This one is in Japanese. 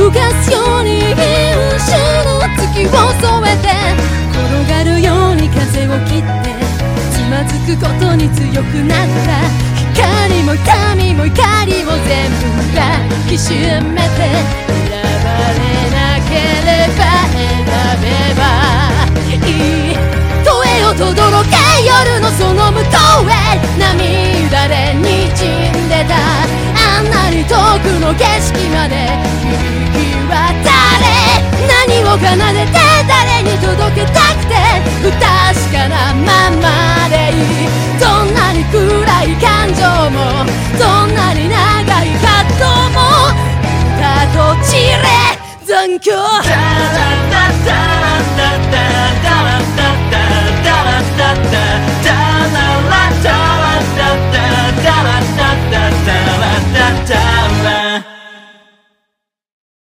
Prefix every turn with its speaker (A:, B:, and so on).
A: 動かすように一瞬の月を添えて転がるように風を切ってつまずくことに強くなった光も痛みも怒りも全部がきしめて選ばれなければ選べばいい声を轟け夜のその向こうへ涙で滲んでたあんなに遠くの景色まで響き渡れ何を奏でて誰に届けたくて不確かなままでいいどんなに暗い感情もどんなに長い葛藤も歌と散れ残響